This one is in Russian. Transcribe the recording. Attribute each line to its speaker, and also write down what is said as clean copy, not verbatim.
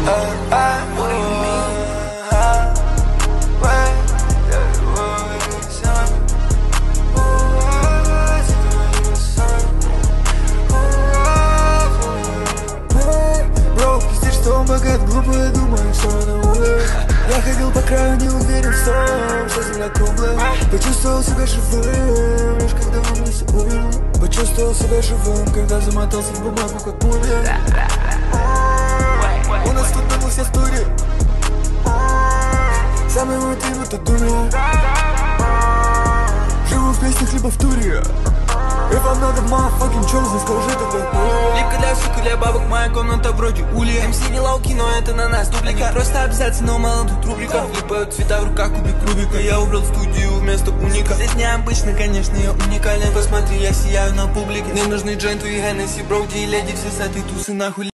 Speaker 1: What do you mean?
Speaker 2: Богат, глупо, я думаю, что на улице. Я ходил по краю, не уверен в том, что земля круглая. Почувствовал себя живым, лишь когда он не умер. Почувствовал себя живым, когда замотался в бумагу, как мумия. У нас тут была вся студия. Самый мой тим, это дуня. Живу в песнях, либо в туре. If I'm not the motherfucking chosen, скажи тогда.
Speaker 1: Липка для сука, для бабок, моя комната вроде улья. МС не лауки, но это на нас дублика. Просто обязательно, но мало тут рубрика. Липают цвета в руках, кубик Рубика. Я убрал студию вместо уника. Здесь необычно, конечно, я уникален. Посмотри, я сияю на публике. Мне нужны дженты и Хеннесси, броуди и леди. Все с этой тусы нахуй.